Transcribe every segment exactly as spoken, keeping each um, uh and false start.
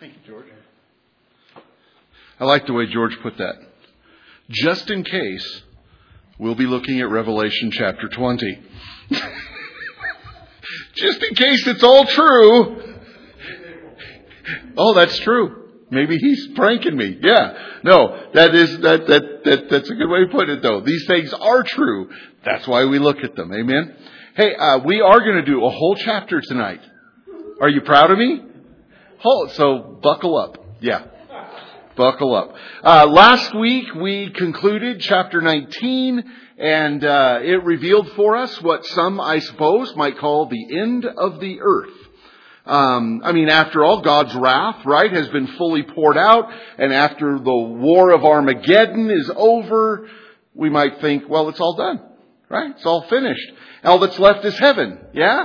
Thank you, George. I like the way George put that. Just in case, we'll be looking at Revelation chapter twenty. Just in case it's all true. Oh, that's true. Maybe he's pranking me. Yeah. No, that is, that, that, that, that's a good way to put it though. These things are true. That's why we look at them. Amen. Hey, uh, we are going to do a whole chapter tonight. Are you proud of me? Oh, so buckle up. Yeah. Buckle up. Uh, last week we concluded chapter nineteen, and uh, it revealed for us what some, I suppose, might call the end of the earth. Um, I mean, after all, God's wrath, right, has been fully poured out, and after the war of Armageddon is over, we might think, well, it's all done, right? It's all finished. All that's left is heaven. Yeah?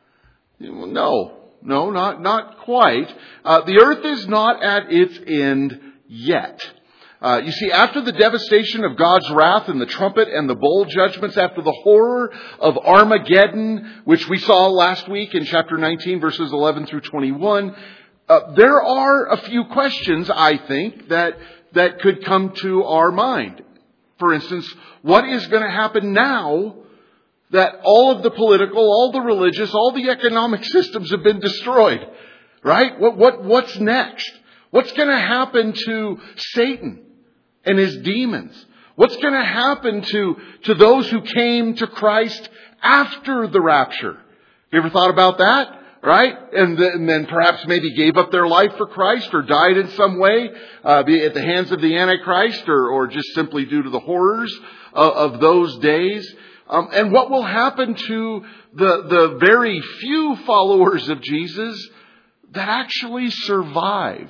No. No, not, not quite. Uh, the earth is not at its end yet. Uh, you see, after the devastation of God's wrath and the trumpet and the bowl judgments, after the horror of Armageddon, which we saw last week in chapter nineteen, verses eleven through twenty-one, uh, there are a few questions, I think, that, that could come to our mind. For instance, what is going to happen now that all of the political, all the religious, all the economic systems have been destroyed? Right? What, what, what's next? What's going to happen to Satan and his demons? What's going to happen to, to those who came to Christ after the rapture? You ever thought about that? Right? And, the, and then perhaps maybe gave up their life for Christ or died in some way, uh, be it at the hands of the Antichrist or, or just simply due to the horrors of, of those days. Um, and what will happen to the, the very few followers of Jesus that actually survive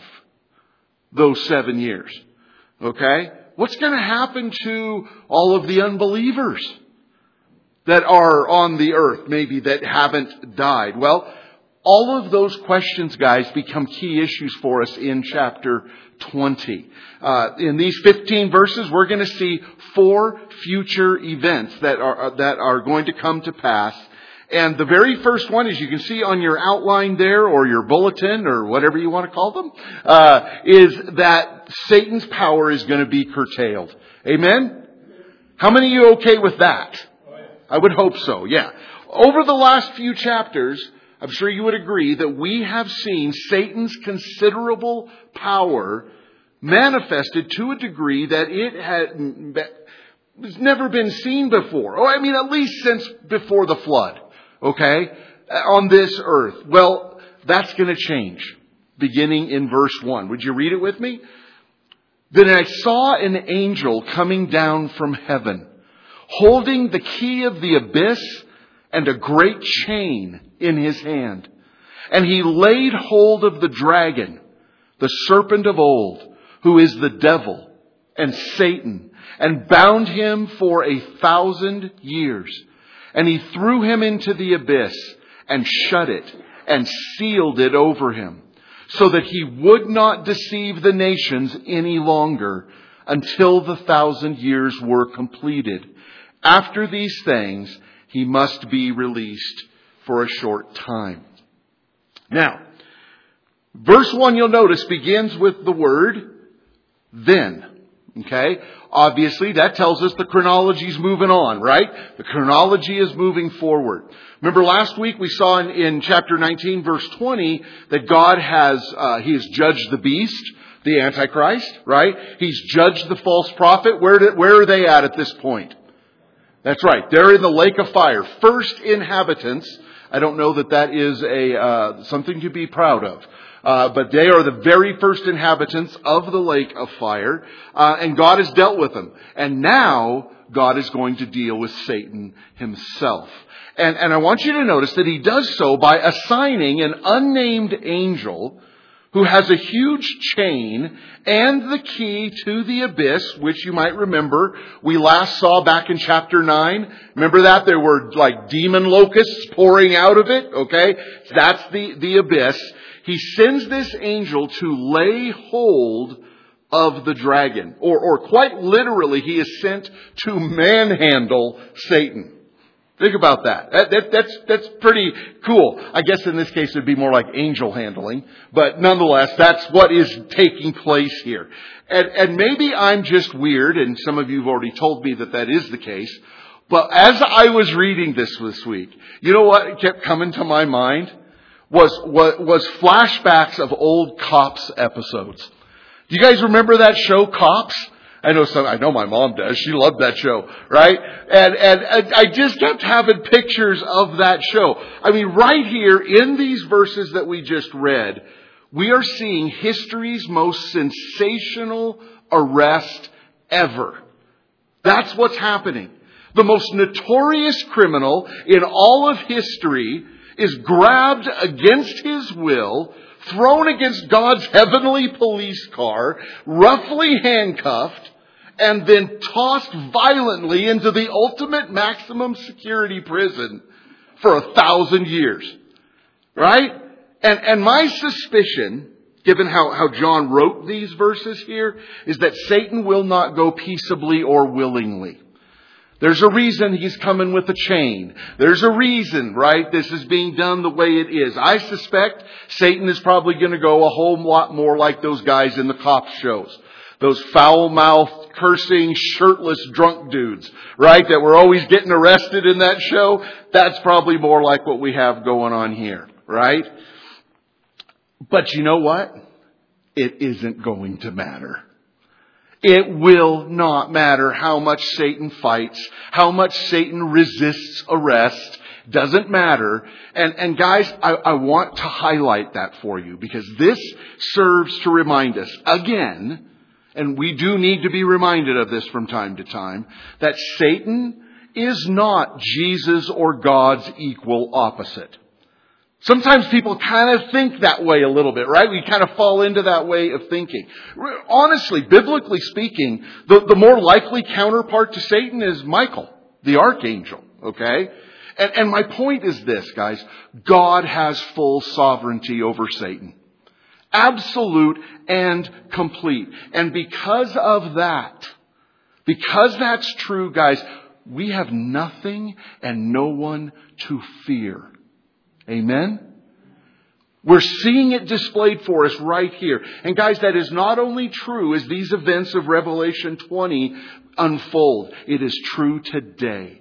those seven years? Okay? What's going to happen to all of the unbelievers that are on the earth, maybe that haven't died? Well, all of those questions, guys, become key issues for us in chapter twenty. Uh, in these fifteen verses, we're going to see four future events that are, that are going to come to pass. And the very first one, as you can see on your outline there, or your bulletin, or whatever you want to call them, uh, is that Satan's power is going to be curtailed. Amen? How many of you are okay with that? I would hope so, yeah. Over the last few chapters, I'm sure you would agree that we have seen Satan's considerable power manifested to a degree that it had has never been seen before. Oh, I mean, at least since before the flood. Okay? On this earth. Well, that's going to change. Beginning in verse one. Would you read it with me? Then I saw an angel coming down from heaven, holding the key of the abyss and a great chain in his hand. And he laid hold of the dragon, the serpent of old, who is the devil and Satan, and bound him for a thousand years. And he threw him into the abyss and shut it and sealed it over him, so that he would not deceive the nations any longer until the thousand years were completed. After these things, he must be released for a short time. Now, verse one, you'll notice, begins with the word then. Okay? Obviously, that tells us the chronology is moving on, right? The chronology is moving forward. Remember last week we saw in, in chapter nineteen, verse twenty, that God has, uh, He has judged the beast, the Antichrist, right? He's judged the false prophet. Where, did, where are they at at this point? That's right. They're in the lake of fire. First inhabitants. I don't know that that is a uh, something to be proud of. Uh, but they are the very first inhabitants of the lake of fire. Uh, and God has dealt with them. And now God is going to deal with Satan himself. And, and I want you to notice that he does so by assigning an unnamed angel who has a huge chain and the key to the abyss, which you might remember we last saw back in chapter nine. Remember that? There were like demon locusts pouring out of it. Okay? That's the, the abyss. He sends this angel to lay hold of the dragon. Or, or quite literally, he is sent to manhandle Satan. Think about that. that, that that's, that's pretty cool. I guess in this case it would be more like angel handling. But nonetheless, that's what is taking place here. And, and maybe I'm just weird, and some of you have already told me that that is the case. But as I was reading this this week, you know what kept coming to my mind? Was, was, was flashbacks of old Cops episodes. Do you guys remember that show, Cops? I know some, I know my mom does. She loved that show, right? And, and, and I just kept having pictures of that show. I mean, right here in these verses that we just read, we are seeing history's most sensational arrest ever. That's what's happening. The most notorious criminal in all of history is grabbed against his will, thrown against God's heavenly police car, roughly handcuffed, and then tossed violently into the ultimate maximum security prison for a thousand years. Right? And, and my suspicion, given how, how John wrote these verses here, is that Satan will not go peaceably or willingly. There's a reason he's coming with a chain. There's a reason, right, this is being done the way it is. I suspect Satan is probably going to go a whole lot more like those guys in the Cops shows. Those foul-mouthed, cursing, shirtless, drunk dudes, right, that were always getting arrested in that show. That's probably more like what we have going on here, right? But you know what? It isn't going to matter. It will not matter how much Satan fights, how much Satan resists arrest. Doesn't matter. And, and guys, I, I want to highlight that for you because this serves to remind us again, and we do need to be reminded of this from time to time, that Satan is not Jesus or God's equal opposite. Sometimes people kind of think that way a little bit, right? We kind of fall into that way of thinking. Honestly, biblically speaking, the, the more likely counterpart to Satan is Michael, the archangel, okay? And, and my point is this, guys. God has full sovereignty over Satan. Absolute and complete. And because of that, because that's true, guys, we have nothing and no one to fear. Amen? We're seeing it displayed for us right here. And guys, that is not only true as these events of Revelation twenty unfold. It is true today.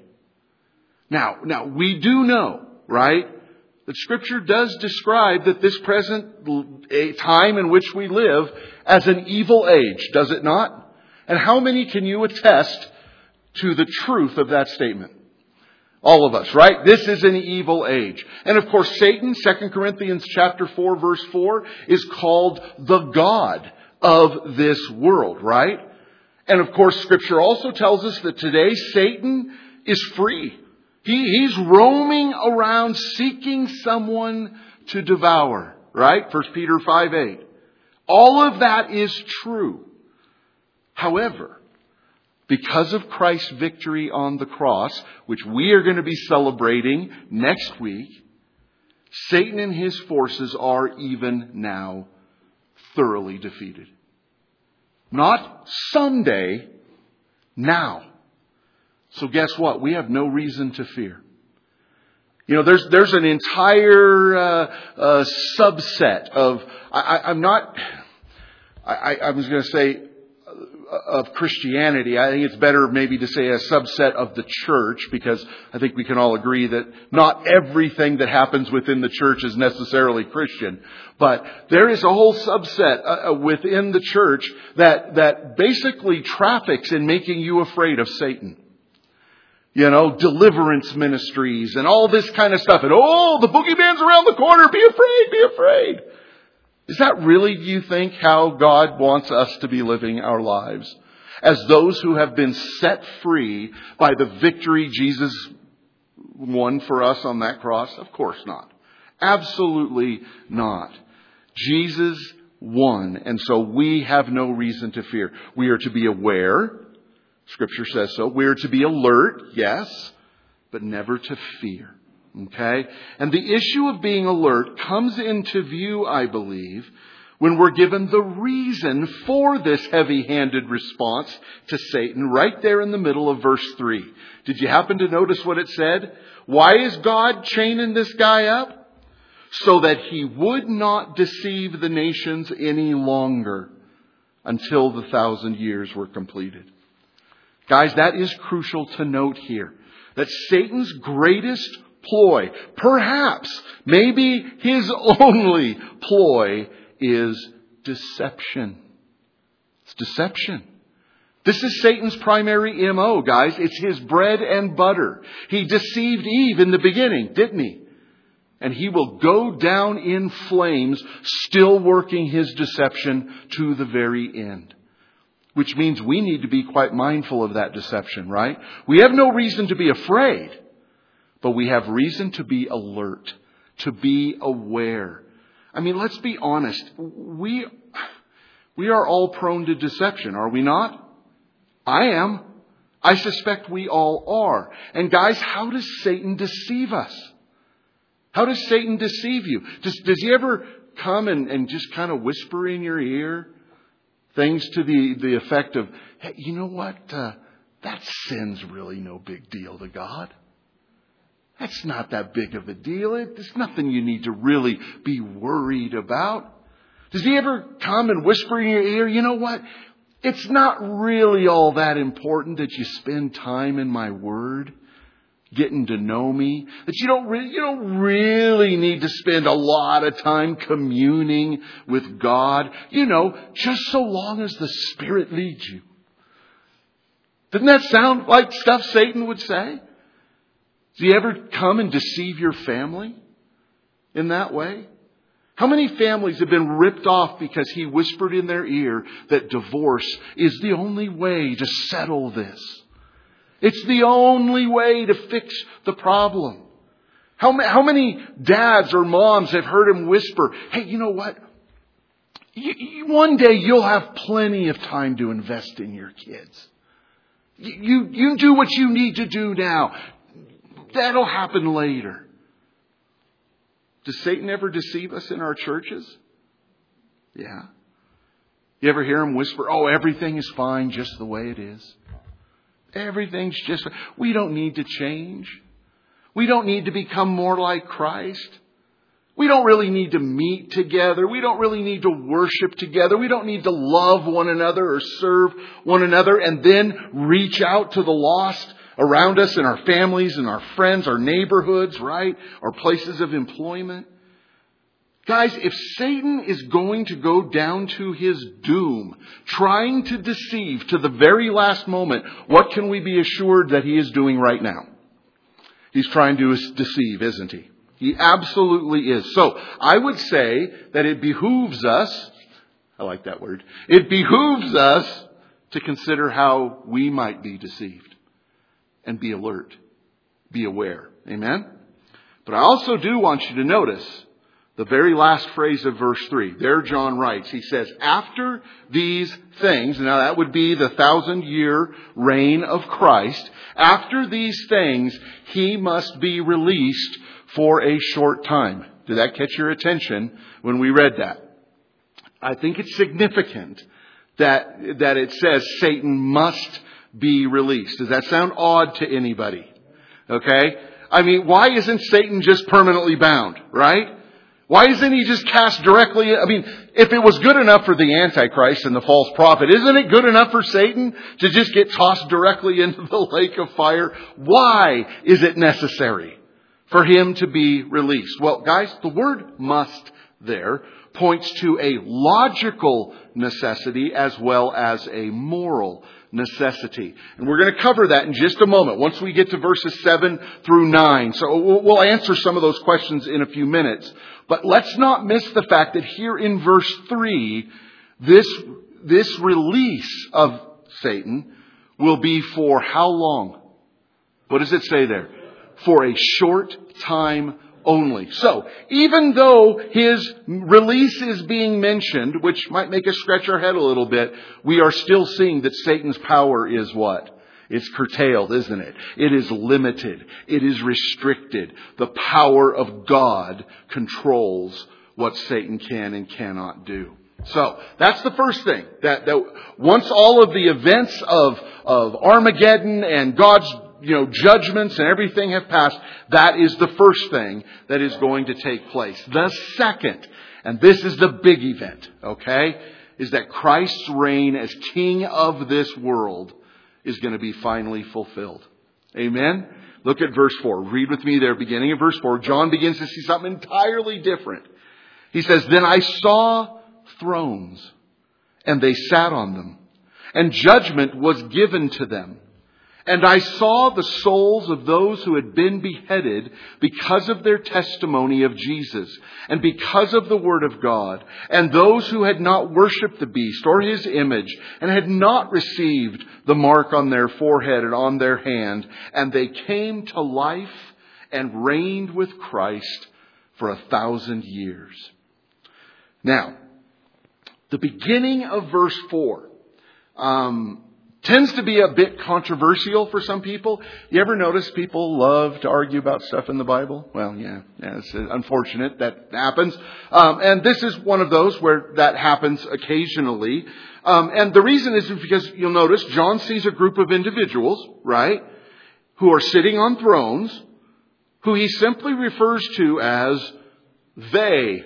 Now, now we do know, right, that Scripture does describe that this present time in which we live as an evil age, does it not? And how many can you attest to the truth of that statement? All of us, right? This is an evil age. And of course, Satan, Second Corinthians chapter four, verse four, is called the God of this world, right? And of course, Scripture also tells us that today Satan is free. He, he's roaming around seeking someone to devour, right? First Peter five eight. All of that is true. However, because of Christ's victory on the cross, which we are going to be celebrating next week, Satan and his forces are even now thoroughly defeated. Not someday, now. So guess what? We have no reason to fear. You know, there's there's an entire uh, uh, subset of, I, I, I'm not, I, I was going to say, of Christianity. I think it's better maybe to say a subset of the church, because I think we can all agree that not everything that happens within the church is necessarily Christian. But there is a whole subset uh, within the church that, that basically traffics in making you afraid of Satan. You know, deliverance ministries and all this kind of stuff. And oh, the boogeyman's around the corner. Be afraid, be afraid. Is that really, do you think, how God wants us to be living our lives? As those who have been set free by the victory Jesus won for us on that cross? Of course not. Absolutely not. Jesus won, and so we have no reason to fear. We are to be aware. Scripture says so. We are to be alert, yes, but never to fear. Okay? And the issue of being alert comes into view, I believe, when we're given the reason for this heavy-handed response to Satan right there in the middle of verse three. Did you happen to notice what it said? Why is God chaining this guy up? So that he would not deceive the nations any longer until the thousand years were completed. Guys, that is crucial to note here. That Satan's greatest ploy, perhaps, maybe his only ploy, is deception. It's deception. This is Satan's primary M O, guys. It's his bread and butter. He deceived Eve in the beginning, didn't he? And he will go down in flames, still working his deception to the very end. Which means we need to be quite mindful of that deception, right? We have no reason to be afraid, but we have reason to be alert, to be aware. I mean, let's be honest. We, we are all prone to deception, are we not? I am. I suspect we all are. And guys, how does Satan deceive us? How does Satan deceive you? Does, does he ever come and, and just kind of whisper in your ear things to the, the effect of, hey, you know what? Uh, that sin's really no big deal to God. That's not that big of a deal. It's nothing you need to really be worried about. Does he ever come and whisper in your ear, you know what? It's not really all that important that you spend time in my word, getting to know me. That you don't really, you don't really need to spend a lot of time communing with God. You know, just so long as the Spirit leads you. Doesn't that sound like stuff Satan would say? Does he ever come and deceive your family in that way? How many families have been ripped off because he whispered in their ear that divorce is the only way to settle this? It's the only way to fix the problem. How, ma- how many dads or moms have heard him whisper, hey, you know what? You, you, one day you'll have plenty of time to invest in your kids. You, you, you do what you need to do now. That'll happen later. Does Satan ever deceive us in our churches? Yeah. You ever hear him whisper, oh, everything is fine just the way it is. Everything's just, we don't need to change. We don't need to become more like Christ. We don't really need to meet together. We don't really need to worship together. We don't need to love one another or serve one another and then reach out to the lost around us in our families and our friends, our neighborhoods, right? Our places of employment. Guys, if Satan is going to go down to his doom, trying to deceive to the very last moment, what can we be assured that he is doing right now? He's trying to deceive, isn't he? He absolutely is. So I would say that it behooves us, I like that word, it behooves us to consider how we might be deceived and be alert, be aware. Amen? But I also do want you to notice the very last phrase of verse three. There John writes, he says, after these things, now that would be the thousand year reign of Christ, after these things, he must be released for a short time. Did that catch your attention when we read that? I think it's significant that, that it says Satan must be released. Does that sound odd to anybody? Okay? I mean, why isn't Satan just permanently bound, right? Why isn't he just cast directly? I mean, if it was good enough for the Antichrist and the false prophet, isn't it good enough for Satan to just get tossed directly into the lake of fire? Why is it necessary for him to be released? Well, guys, the word must there points to a logical necessity as well as a moral necessity. And we're going to cover that in just a moment once we get to verses seven through nine. So we'll answer some of those questions in a few minutes. But let's not miss the fact that here in verse three, this, this release of Satan will be for how long? What does it say there? For a short time only. So, even though his release is being mentioned, which might make us scratch our head a little bit, we are still seeing that Satan's power is what? It's curtailed, isn't it? It is limited. It is restricted. The power of God controls what Satan can and cannot do. So that's the first thing. That, that once all of the events of, of Armageddon and God's, you know, judgments and everything have passed, that is the first thing that is going to take place. The second, and this is the big event, okay, is that Christ's reign as King of this world is going to be finally fulfilled. Amen? Look at verse four. Read with me there, beginning of verse four. John begins to see something entirely different. He says, "Then I saw thrones, and they sat on them, and judgment was given to them. And I saw the souls of those who had been beheaded because of their testimony of Jesus, and because of the word of God, and those who had not worshipped the beast or his image, and had not received the mark on their forehead and on their hand, and they came to life and reigned with Christ for a thousand years." Now, the beginning of verse four um, tends to be a bit controversial for some people. You ever notice people love to argue about stuff in the Bible? Well, yeah, yeah it's unfortunate that happens. Um, and this is one of those where that happens occasionally. Um, and the reason is because you'll notice John sees a group of individuals, right, who are sitting on thrones, who he simply refers to as they.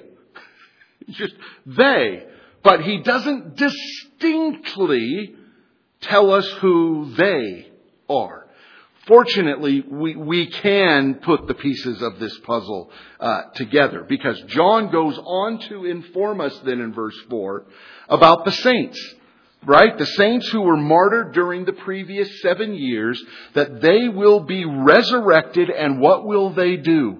Just they. But he doesn't distinctly tell us who they are. Fortunately, we, we can put the pieces of this puzzle uh, together, because John goes on to inform us then in verse four about the saints, right? The saints who were martyred during the previous seven years, that they will be resurrected, and what will they do?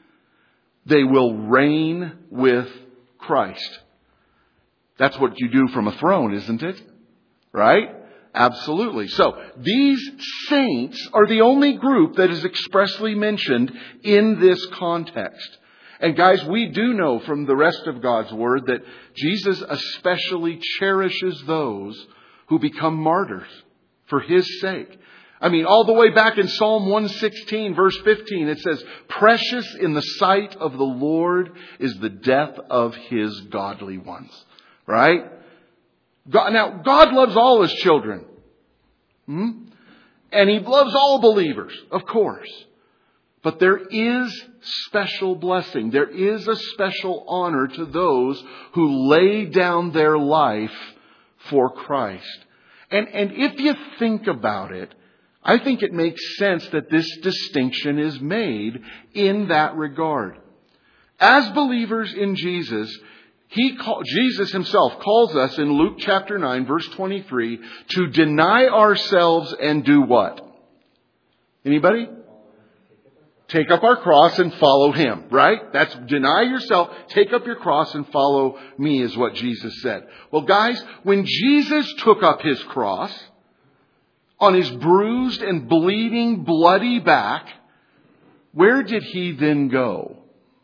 They will reign with Christ. That's what you do from a throne, isn't it? Right? Absolutely. So these saints are the only group that is expressly mentioned in this context. And guys, we do know from the rest of God's Word that Jesus especially cherishes those who become martyrs for His sake. I mean, all the way back in Psalm one sixteen, verse fifteen, it says, "Precious in the sight of the Lord is the death of His godly ones." Right? God, now, God loves all His children. Hmm? And He loves all believers, of course. But there is special blessing. There is a special honor to those who lay down their life for Christ. And, and if you think about it, I think it makes sense that this distinction is made in that regard. As believers in Jesus, He call, Jesus Himself calls us in Luke chapter nine, verse twenty-three, to deny ourselves and do what? Anybody? Take up our cross and follow Him, right? That's deny yourself, take up your cross and follow me, is what Jesus said. Well, guys, when Jesus took up His cross on His bruised and bleeding, bloody back, where did He then go?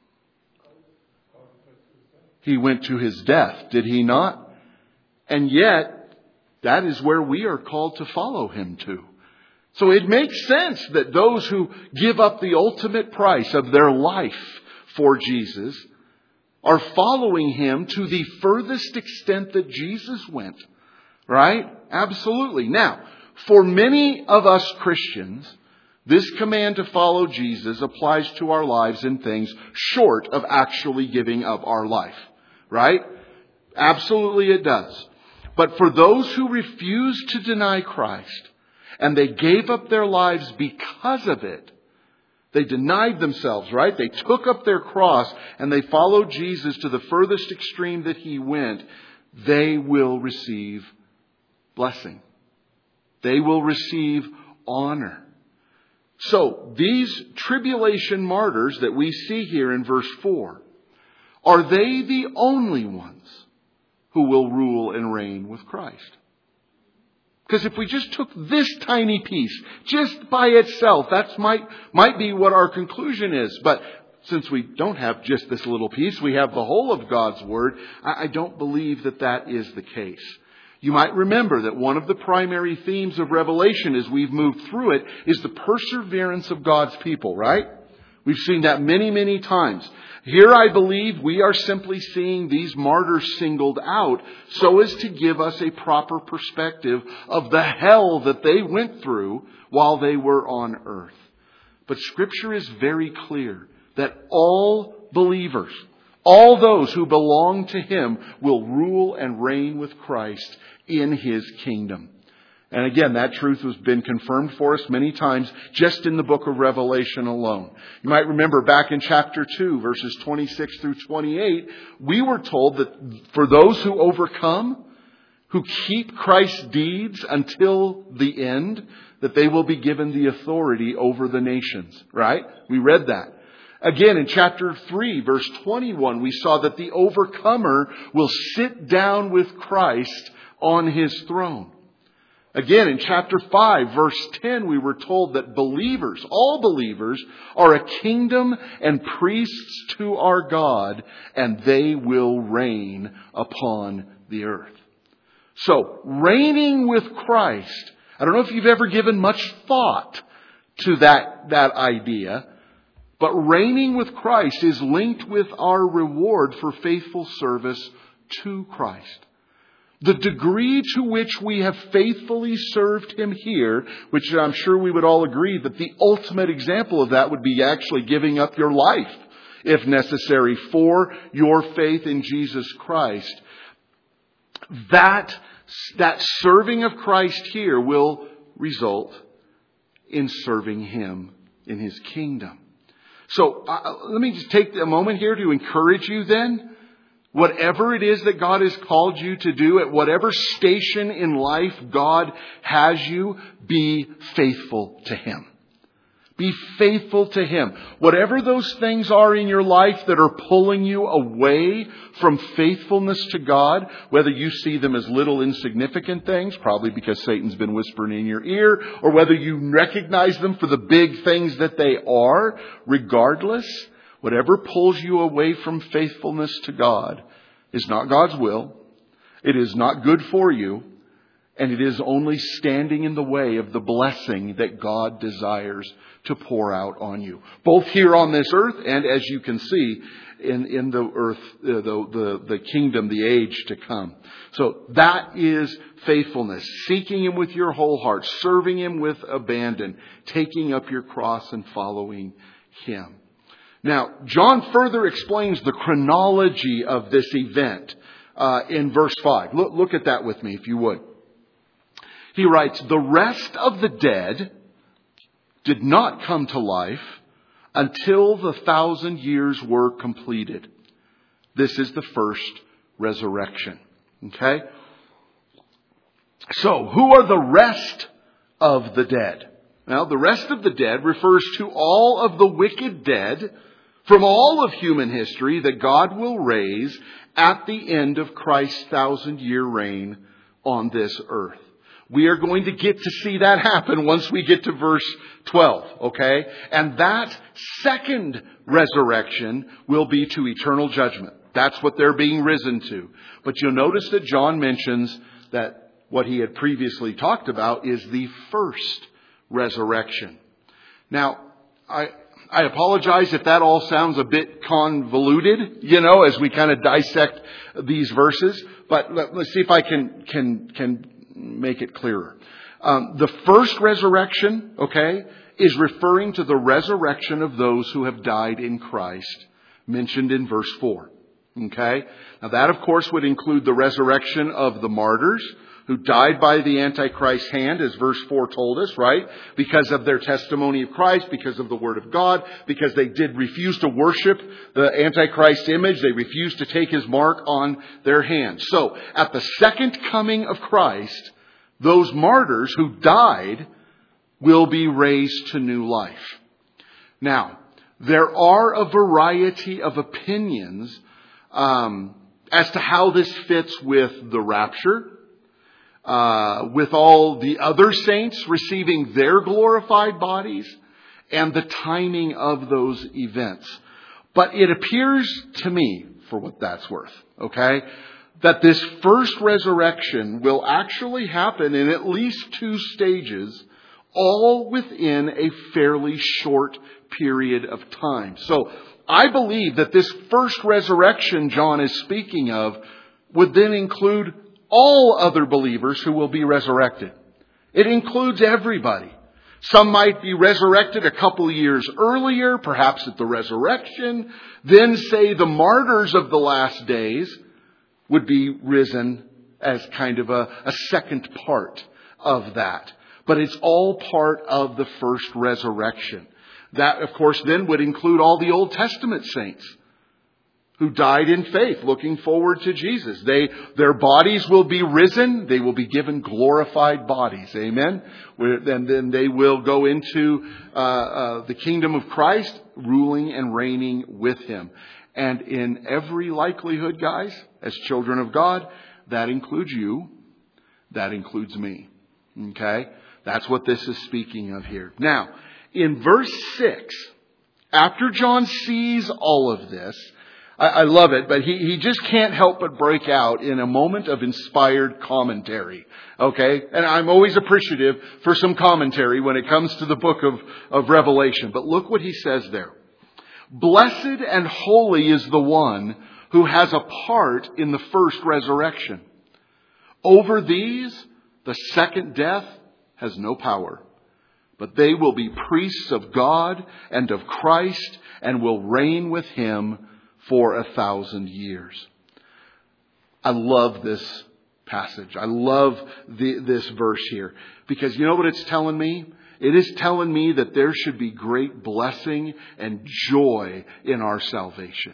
He went to His death, did He not? And yet, that is where we are called to follow Him to. So it makes sense that those who give up the ultimate price of their life for Jesus are following Him to the furthest extent that Jesus went. Right? Absolutely. Now, for many of us Christians, this command to follow Jesus applies to our lives in things short of actually giving up our life. Right? Absolutely it does. But for those who refuse to deny Christ, and they gave up their lives because of it, they denied themselves, right? They took up their cross and they followed Jesus to the furthest extreme that He went, they will receive blessing. They will receive honor. So, these tribulation martyrs that we see here in verse four, are they the only ones who will rule and reign with Christ? Because if we just took this tiny piece, just by itself, that might, might be what our conclusion is. But since we don't have just this little piece, we have the whole of God's Word, I, I don't believe that that is the case. You might remember that one of the primary themes of Revelation as we've moved through it is the perseverance of God's people, right? We've seen that many, many times. Here I believe we are simply seeing these martyrs singled out so as to give us a proper perspective of the hell that they went through while they were on earth. But Scripture is very clear that all believers, all those who belong to Him, will rule and reign with Christ in His kingdom. And again, that truth has been confirmed for us many times just in the book of Revelation alone. You might remember back in chapter two, verses twenty-six through twenty-eight, we were told that for those who overcome, who keep Christ's deeds until the end, that they will be given the authority over the nations. Right? We read that. Again, in chapter three, verse twenty-one, we saw that the overcomer will sit down with Christ on His throne. Again, in chapter five, verse ten, we were told that believers, all believers, are a kingdom and priests to our God, and they will reign upon the earth. So, reigning with Christ, I don't know if you've ever given much thought to that, that idea, but reigning with Christ is linked with our reward for faithful service to Christ. The degree to which we have faithfully served Him here, which I'm sure we would all agree that the ultimate example of that would be actually giving up your life, if necessary, for your faith in Jesus Christ. That, that serving of Christ here will result in serving Him in His kingdom. So uh, let me just take a moment here to encourage you then. Whatever it is that God has called you to do, at whatever station in life God has you, be faithful to Him. Be faithful to Him. Whatever those things are in your life that are pulling you away from faithfulness to God, whether you see them as little insignificant things, probably because Satan's been whispering in your ear, or whether you recognize them for the big things that they are, regardless, whatever pulls you away from faithfulness to God is not God's will. It is not good for you. And it is only standing in the way of the blessing that God desires to pour out on you. Both here on this earth and, as you can see, in, in the earth, uh, the, the, the kingdom, the age to come. So that is faithfulness. Seeking Him with your whole heart. Serving Him with abandon. Taking up your cross and following Him. Now, John further explains the chronology of this event uh, in verse five. Look, look at that with me, if you would. He writes, "The rest of the dead did not come to life until the thousand years were completed." This is the first resurrection. Okay? So, who are the rest of the dead? Well, the rest of the dead refers to all of the wicked dead from all of human history that God will raise at the end of Christ's thousand-year reign on this earth. We are going to get to see that happen once we get to verse twelve, okay? And that second resurrection will be to eternal judgment. That's what they're being risen to. But you'll notice that John mentions that what he had previously talked about is the first resurrection. Now, I I apologize if that all sounds a bit convoluted, you know, as we kind of dissect these verses. But let, let's see if I can can can make it clearer. Um, the first resurrection, okay, is referring to the resurrection of those who have died in Christ, mentioned in verse four. Okay? Now that, of course, would include the resurrection of the martyrs who died by the Antichrist's hand, as verse four told us, right? Because of their testimony of Christ, because of the Word of God, because they did refuse to worship the Antichrist image. They refused to take his mark on their hand. So, at the second coming of Christ, those martyrs who died will be raised to new life. Now, there are a variety of opinions um, as to how this fits with the rapture, Uh, with all the other saints receiving their glorified bodies, and the timing of those events. But it appears to me, for what that's worth, okay, that this first resurrection will actually happen in at least two stages all within a fairly short period of time. So I believe that this first resurrection John is speaking of would then include all other believers who will be resurrected. It includes everybody. Some might be resurrected a couple of years earlier, perhaps at the resurrection. Then, say, the martyrs of the last days would be risen as kind of a, a second part of that. But it's all part of the first resurrection. That, of course, then would include all the Old Testament saints who died in faith, looking forward to Jesus. They, their bodies will be risen. They will be given glorified bodies. Amen. And then they will go into uh, uh, the kingdom of Christ, ruling and reigning with Him. And in every likelihood, guys, as children of God, that includes you. That includes me. Okay? That's what this is speaking of here. Now, in verse six, after John sees all of this, I love it, but he, he just can't help but break out in a moment of inspired commentary. Okay? And I'm always appreciative for some commentary when it comes to the book of, of Revelation. But look what he says there. Blessed and holy is the one who has a part in the first resurrection. Over these, the second death has no power. But they will be priests of God and of Christ and will reign with Him for a thousand years. I love this passage. I love the, this verse here. Because you know what it's telling me? It is telling me that there should be great blessing and joy in our salvation.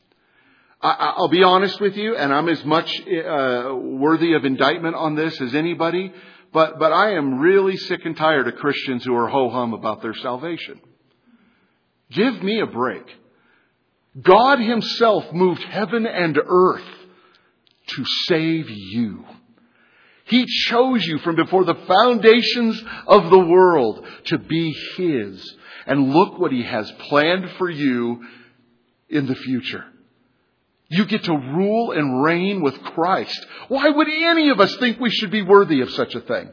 I, I'll be honest with you, and I'm as much uh, worthy of indictment on this as anybody, but, but I am really sick and tired of Christians who are ho-hum about their salvation. Give me a break. God Himself moved heaven and earth to save you. He chose you from before the foundations of the world to be His. And look what He has planned for you in the future. You get to rule and reign with Christ. Why would any of us think we should be worthy of such a thing?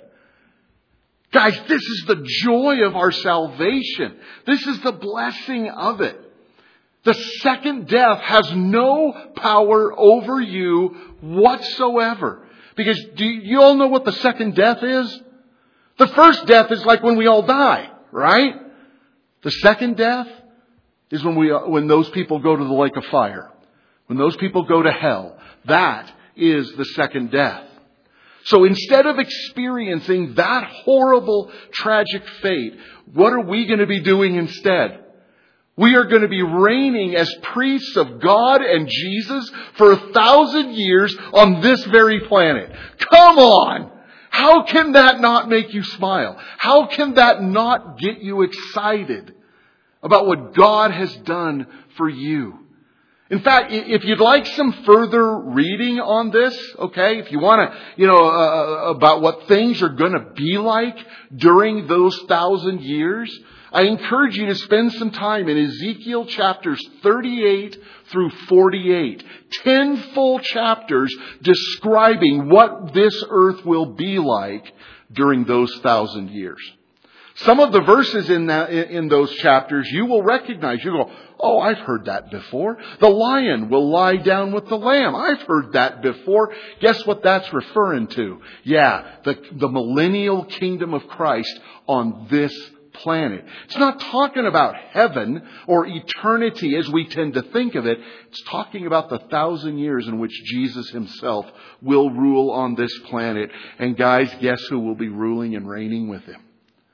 Guys, this is the joy of our salvation. This is the blessing of it. The second death has no power over you whatsoever. Because do you all know what the second death is? The first death is like when we all die, right? The second death is when we when those people go to the lake of fire. When those people go to hell. That is the second death. So instead of experiencing that horrible, tragic fate, what are we going to be doing instead? We are going to be reigning as priests of God and Jesus for a thousand years on this very planet. Come on! How can that not make you smile? How can that not get you excited about what God has done for you? In fact, if you'd like some further reading on this, okay, if you want to, you know, uh, about what things are going to be like during those thousand years, I encourage you to spend some time in Ezekiel chapters thirty-eight through forty-eight. Ten full chapters describing what this earth will be like during those thousand years. Some of the verses in that, in those chapters you will recognize. You go, oh, I've heard that before. The lion will lie down with the lamb. I've heard that before. Guess what that's referring to? Yeah, the, the millennial kingdom of Christ on this planet. It's not talking about heaven or eternity as we tend to think of it. It's talking about the thousand years in which Jesus Himself will rule on this planet. And guys, guess who will be ruling and reigning with Him?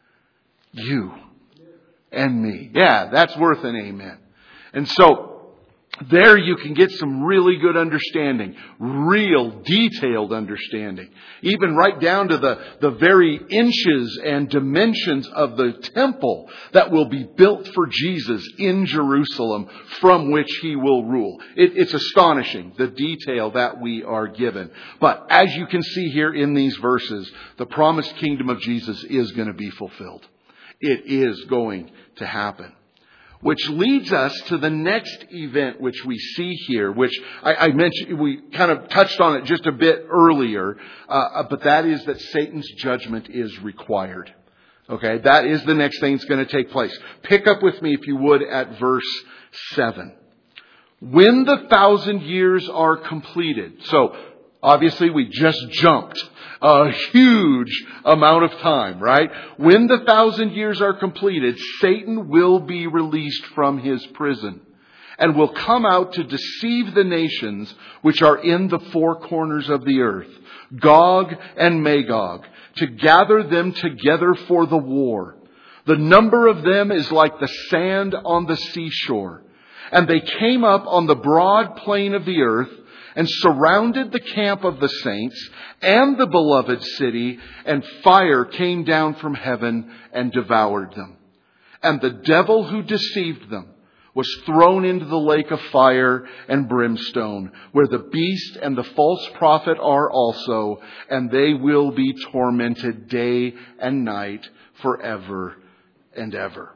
You and me. Yeah, that's worth an amen. And so, there you can get some really good understanding. Real, detailed understanding. Even right down to the, the very inches and dimensions of the temple that will be built for Jesus in Jerusalem, from which He will rule. It, it's astonishing, the detail that we are given. But as you can see here in these verses, the promised kingdom of Jesus is going to be fulfilled. It is going to happen. Which leads us to the next event which we see here, which I, I mentioned, we kind of touched on it just a bit earlier, uh, but that is that Satan's judgment is required. Okay, that is the next thing that's going to take place. Pick up with me, if you would, at verse seven. When the thousand years are completed. So, obviously we just jumped a huge amount of time, right? When the thousand years are completed, Satan will be released from his prison and will come out to deceive the nations which are in the four corners of the earth, Gog and Magog, to gather them together for the war. The number of them is like the sand on the seashore. And they came up on the broad plain of the earth and surrounded the camp of the saints and the beloved city, and fire came down from heaven and devoured them. And the devil who deceived them was thrown into the lake of fire and brimstone, where the beast and the false prophet are also, and they will be tormented day and night forever and ever.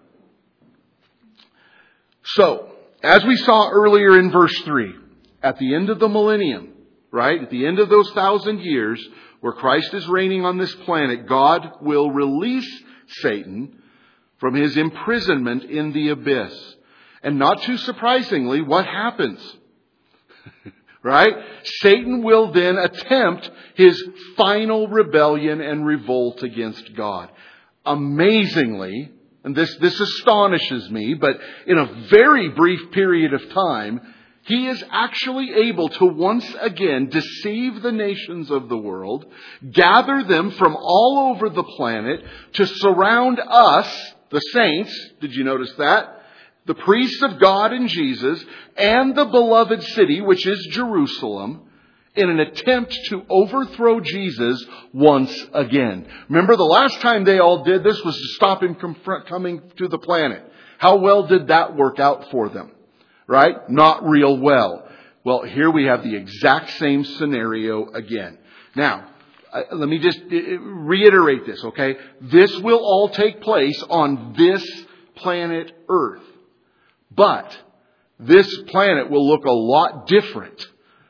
So, as we saw earlier in verse three, at the end of the millennium, right, at the end of those thousand years, where Christ is reigning on this planet, God will release Satan from his imprisonment in the abyss. And not too surprisingly, what happens? Right? Satan will then attempt his final rebellion and revolt against God. Amazingly, and this, this astonishes me, but in a very brief period of time, he is actually able to once again deceive the nations of the world, gather them from all over the planet to surround us, the saints. Did you notice that? The priests of God and Jesus, and the beloved city, which is Jerusalem, in an attempt to overthrow Jesus once again. Remember, the last time they all did this was to stop him from coming to the planet. How well did that work out for them? Right? Not real well. Well, here we have the exact same scenario again. Now, let me just reiterate this, okay? This will all take place on this planet Earth. But this planet will look a lot different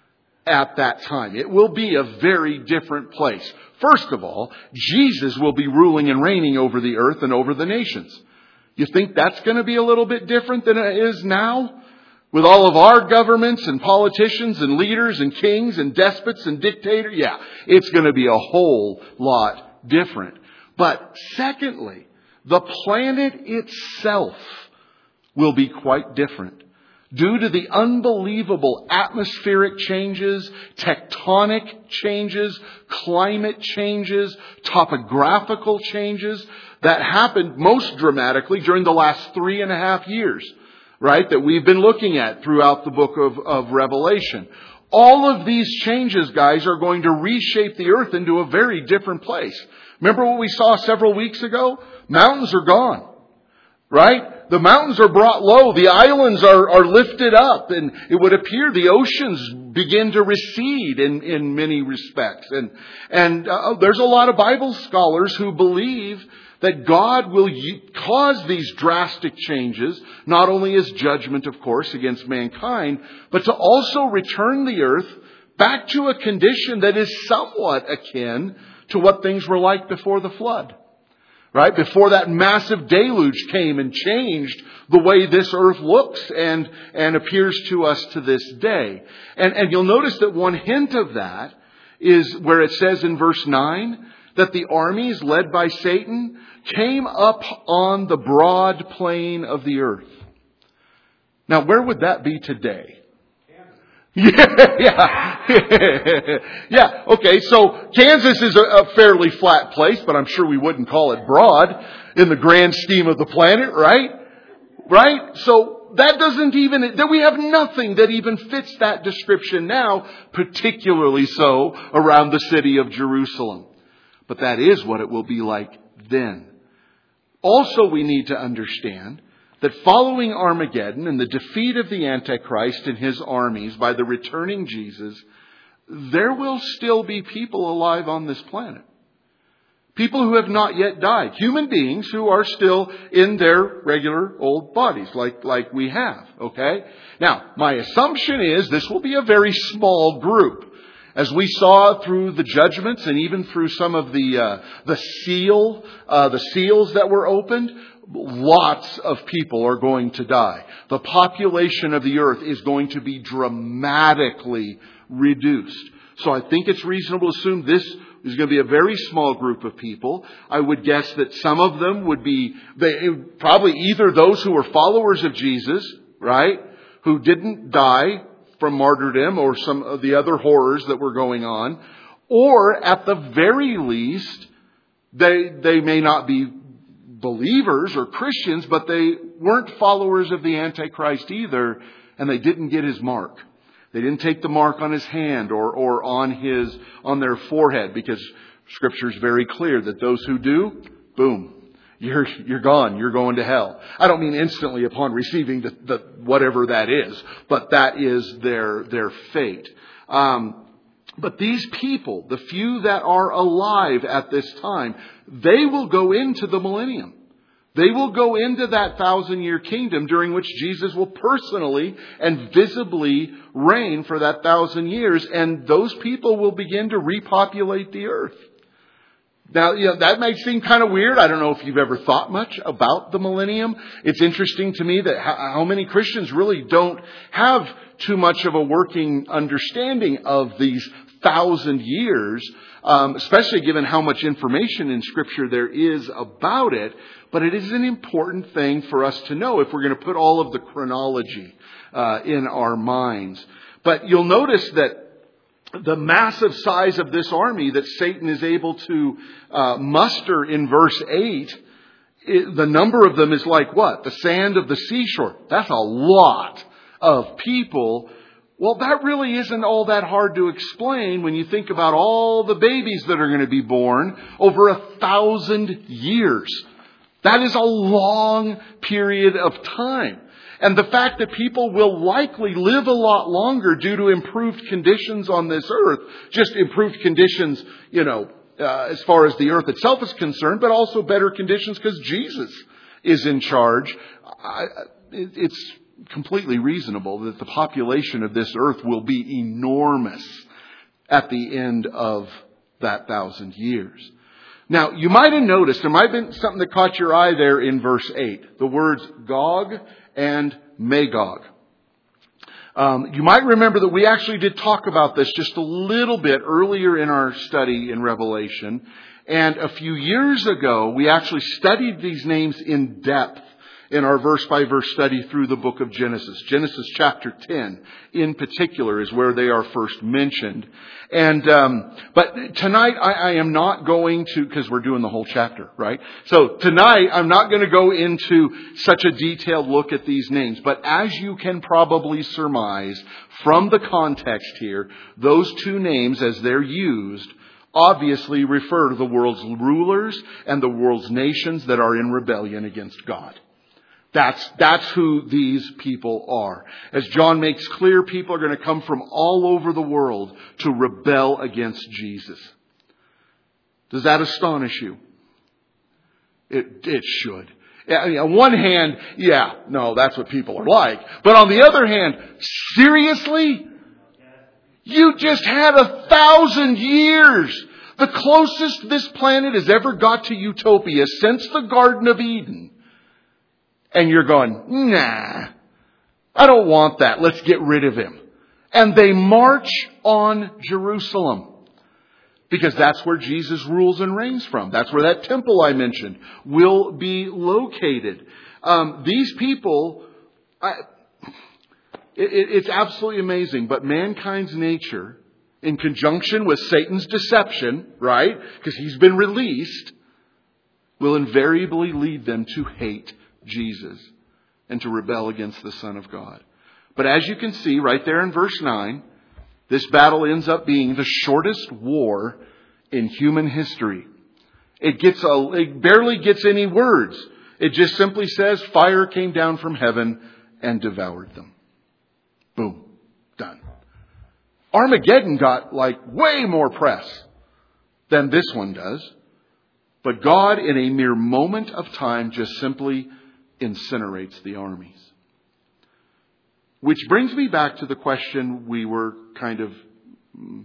at that time. It will be a very different place. First of all, Jesus will be ruling and reigning over the earth and over the nations. You think that's going to be a little bit different than it is now? With all of our governments and politicians and leaders and kings and despots and dictators? Yeah, it's going to be a whole lot different. But secondly, the planet itself will be quite different. Due to the unbelievable atmospheric changes, tectonic changes, climate changes, topographical changes that happened most dramatically during the last three and a half years, right, that we've been looking at throughout the book of, of Revelation. All of these changes, guys, are going to reshape the earth into a very different place. Remember what we saw several weeks ago? Mountains are gone. Right? The mountains are brought low. The islands are, are lifted up. And it would appear the oceans begin to recede in, in many respects. And, and uh, there's a lot of Bible scholars who believe that God will cause these drastic changes, not only as judgment, of course, against mankind, but to also return the earth back to a condition that is somewhat akin to what things were like before the flood. Right? Before that massive deluge came and changed the way this earth looks and, and appears to us to this day. And, and you'll notice that one hint of that is where it says in verse nine that the armies led by Satan came up on the broad plain of the earth. Now, where would that be today? Yeah, yeah, yeah. Okay, so Kansas is a, a fairly flat place, but I'm sure we wouldn't call it broad in the grand scheme of the planet, right? Right? So that doesn't even, that we have nothing that even fits that description now, particularly so around the city of Jerusalem. But that is what it will be like then. Also, we need to understand that following Armageddon and the defeat of the Antichrist and his armies by the returning Jesus, there will still be people alive on this planet. People who have not yet died. Human beings who are still in their regular old bodies, like, like we have. Okay? Now, my assumption is this will be a very small group. As we saw through the judgments and even through some of the uh, the seal, uh, the seals that were opened, lots of people are going to die. The population of the earth is going to be dramatically reduced. So I think it's reasonable to assume this is going to be a very small group of people. I would guess that some of them would be they, probably either those who were followers of Jesus, right, who didn't die from martyrdom or some of the other horrors that were going on, or at the very least, they they may not be believers or Christians, but they weren't followers of the Antichrist either, and they didn't get his mark. They didn't take the mark on his hand or or on his on their forehead, because Scripture is very clear that those who do, boom, you're you're gone. You're going to hell. I don't mean instantly upon receiving the, the whatever that is, but that is their their fate. Um, but these people, the few that are alive at this time, they will go into the millennium. They will go into that thousand-year kingdom during which Jesus will personally and visibly reign for that thousand years, and those people will begin to repopulate the earth. Now, you know, that might seem kind of weird. I don't know if you've ever thought much about the millennium. It's interesting to me that how many Christians really don't have too much of a working understanding of these thousand years, um, especially given how much information in Scripture there is about it. But it is an important thing for us to know if we're going to put all of the chronology uh, in our minds. But you'll notice that the massive size of this army that Satan is able to uh, muster in verse eight, it, the number of them is like what? The sand of the seashore. That's a lot of people. Well, that really isn't all that hard to explain when you think about all the babies that are going to be born over a thousand years. That is a long period of time. And the fact that people will likely live a lot longer due to improved conditions on this earth, just improved conditions, you know, uh, as far as the earth itself is concerned, but also better conditions because Jesus is in charge. I, it, it's completely reasonable that the population of this earth will be enormous at the end of that thousand years. Now, you might have noticed, there might have been something that caught your eye there in verse eight. The words Gog and Magog. Um, you might remember that we actually did talk about this just a little bit earlier in our study in Revelation. And a few years ago, we actually studied these names in depth in our verse-by-verse study through the book of Genesis. Genesis chapter ten, in particular, is where they are first mentioned. And um, but tonight I, I am not going to, because we're doing the whole chapter, right? So tonight I'm not going to go into such a detailed look at these names. But as you can probably surmise from the context here, those two names, as they're used, obviously refer to the world's rulers and the world's nations that are in rebellion against God. That's, that's who these people are. As John makes clear, people are going to come from all over the world to rebel against Jesus. Does that astonish you? It, it should. I mean, on one hand, yeah, no, that's what people are like. But on the other hand, seriously? You just had a thousand years. The closest this planet has ever got to utopia since the Garden of Eden. And you're going, nah, I don't want that. Let's get rid of him. And they march on Jerusalem. Because that's where Jesus rules and reigns from. That's where that temple I mentioned will be located. Um, these people, I, it, it's absolutely amazing. But mankind's nature, in conjunction with Satan's deception, right, because he's been released, will invariably lead them to hate Jesus and to rebel against the Son of God. But as you can see right there in verse nine, this battle ends up being the shortest war in human history. It gets a, it barely gets any words. It just simply says fire came down from heaven and devoured them. Boom. Done. Armageddon got like way more press than this one does. But God, in a mere moment of time, just simply incinerates the armies. Which brings me back to the question we were kind of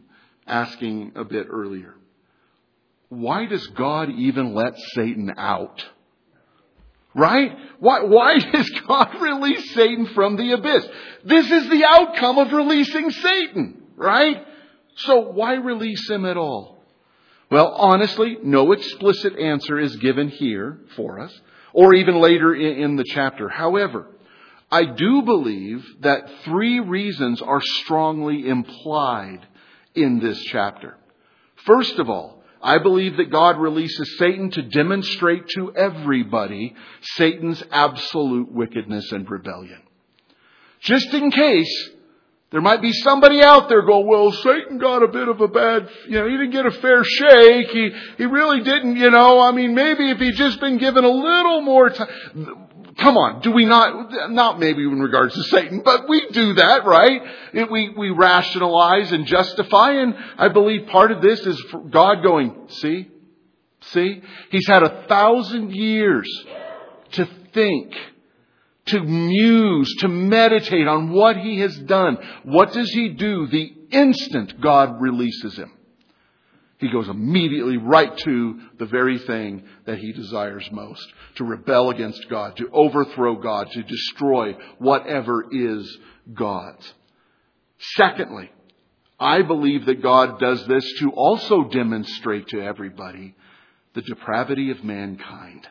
asking a bit earlier. Why does God even let Satan out? Right? Why, why does God release Satan from the abyss? This is the outcome of releasing Satan, right? So why release him at all? Well, honestly, no explicit answer is given here for us, or even later in, in the chapter. However, I do believe that three reasons are strongly implied in this chapter. First of all, I believe that God releases Satan to demonstrate to everybody Satan's absolute wickedness and rebellion. Just in case there might be somebody out there going, well, Satan got a bit of a bad, you know, he didn't get a fair shake. He, he really didn't, you know, I mean, maybe if he'd just been given a little more time. Come on, do we not, not maybe in regards to Satan, but we do that, right? It, we, we rationalize and justify, and I believe part of this is God going, see, see, he's had a thousand years to think, to muse, to meditate on what he has done. What does he do the instant God releases him? He goes immediately right to the very thing that he desires most. To rebel against God, to overthrow God, to destroy whatever is God's. Secondly, I believe that God does this to also demonstrate to everybody the depravity of mankind.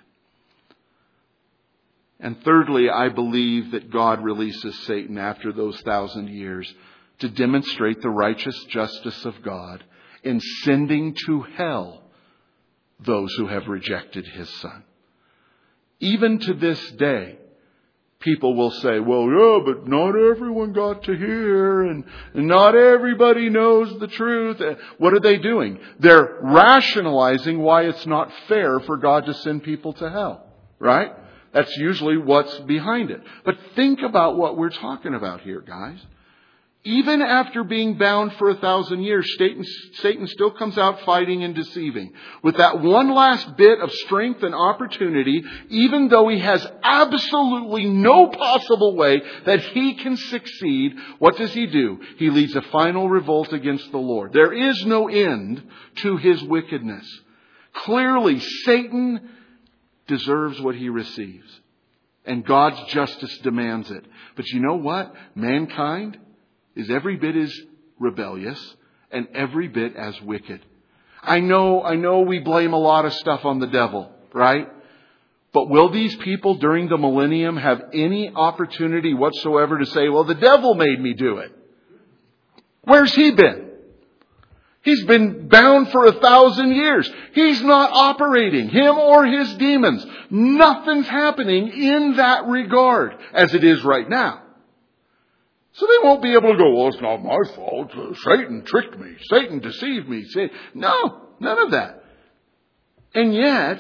And thirdly, I believe that God releases Satan after those thousand years to demonstrate the righteous justice of God in sending to hell those who have rejected his Son. Even to this day, people will say, well, yeah, but not everyone got to hear, and, and not everybody knows the truth. What are they doing? They're rationalizing why it's not fair for God to send people to hell, right? That's usually what's behind it. But think about what we're talking about here, guys. Even after being bound for a thousand years, Satan, Satan still comes out fighting and deceiving. With that one last bit of strength and opportunity, even though he has absolutely no possible way that he can succeed, what does he do? He leads a final revolt against the Lord. There is no end to his wickedness. Clearly, Satan deserves what he receives. And God's justice demands it. But you know what? Mankind is every bit as rebellious and every bit as wicked. I know, I know we blame a lot of stuff on the devil, right? But will these people during the millennium have any opportunity whatsoever to say, well, the devil made me do it? Where's he been? He's been bound for a thousand years. He's not operating, him or his demons. Nothing's happening in that regard as it is right now. So they won't be able to go, well, it's not my fault. Satan tricked me. Satan deceived me. No, none of that. And yet,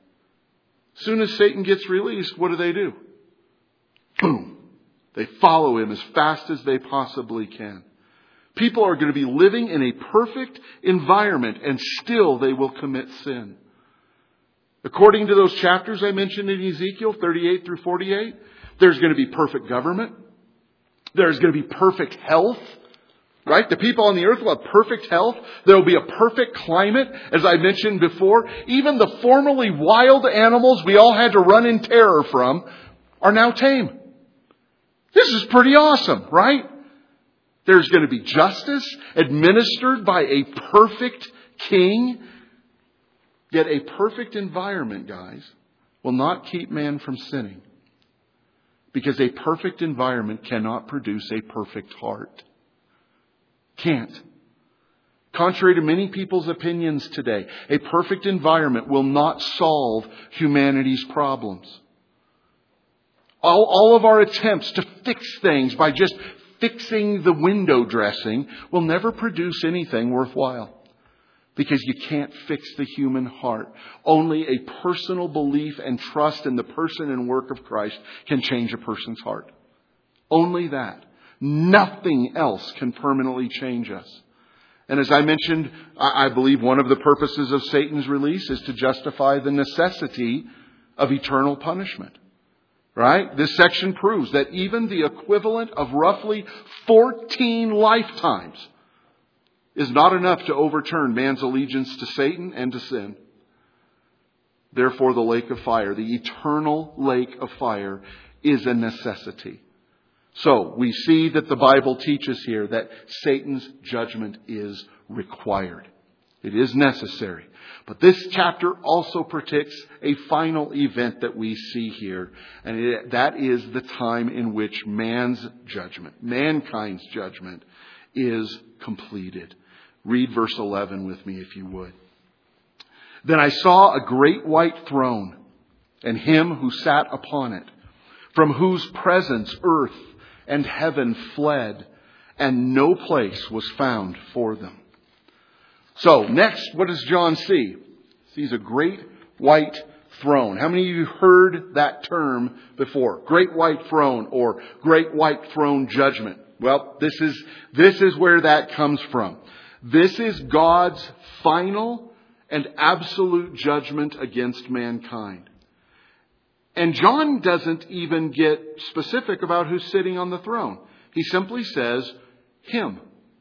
as soon as Satan gets released, what do they do? Boom. They follow him as fast as they possibly can. People are going to be living in a perfect environment, and still they will commit sin. According to those chapters I mentioned in Ezekiel thirty-eight through forty-eight, there's going to be perfect government. There's going to be perfect health, right? The people on the earth will have perfect health. There will be a perfect climate, as I mentioned before. Even the formerly wild animals we all had to run in terror from are now tame. This is pretty awesome, right? There's going to be justice administered by a perfect king. Yet a perfect environment, guys, will not keep man from sinning. Because a perfect environment cannot produce a perfect heart. Can't. Contrary to many people's opinions today, a perfect environment will not solve humanity's problems. All, all of our attempts to fix things by just fixing the window dressing will never produce anything worthwhile. Because you can't fix the human heart. Only a personal belief and trust in the person and work of Christ can change a person's heart. Only that. Nothing else can permanently change us. And as I mentioned, I believe one of the purposes of Satan's release is to justify the necessity of eternal punishment. Right? This section proves that even the equivalent of roughly fourteen lifetimes is not enough to overturn man's allegiance to Satan and to sin. Therefore, the lake of fire, the eternal lake of fire, is a necessity. So, we see that the Bible teaches here that Satan's judgment is required. It is necessary. But this chapter also predicts a final event that we see here. And it, that is the time in which man's judgment, mankind's judgment, is completed. Read verse eleven with me if you would. Then I saw a great white throne, and him who sat upon it, from whose presence earth and heaven fled, and no place was found for them. So, next, what does John see? He sees a great white throne. How many of you heard that term before? Great white throne or great white throne judgment. Well, this is, this is where that comes from. This is God's final and absolute judgment against mankind. And John doesn't even get specific about who's sitting on the throne. He simply says, Him.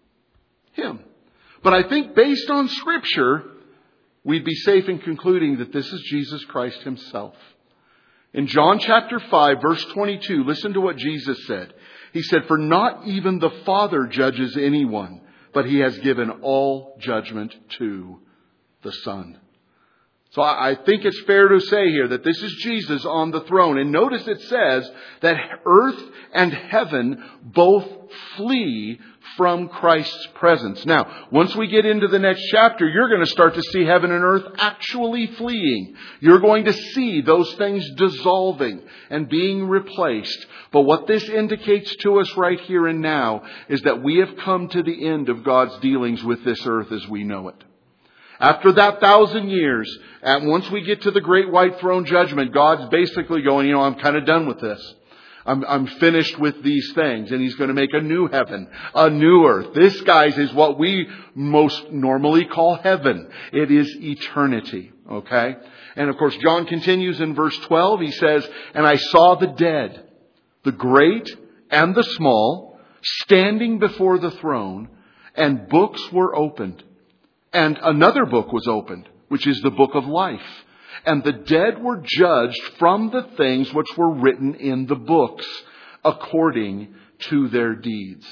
Him. But I think based on Scripture, we'd be safe in concluding that this is Jesus Christ Himself. In John chapter five, verse twenty-two, listen to what Jesus said. He said, "For not even the Father judges anyone, but He has given all judgment to the Son." So I think it's fair to say here that this is Jesus on the throne. And notice it says that earth and heaven both flee from Christ's presence. Now, once we get into the next chapter, you're going to start to see heaven and earth actually fleeing. You're going to see those things dissolving and being replaced. But what this indicates to us right here and now is that we have come to the end of God's dealings with this earth as we know it. After that thousand years, and once we get to the great white throne judgment, God's basically going, you know, I'm kind of done with this. I'm, I'm finished with these things. And He's going to make a new heaven, a new earth. This, guys, is what we most normally call heaven. It is eternity. Okay? And of course, John continues in verse twelve. He says, "And I saw the dead, the great and the small, standing before the throne, and books were opened. And another book was opened, which is the book of life. And the dead were judged from the things which were written in the books, according to their deeds."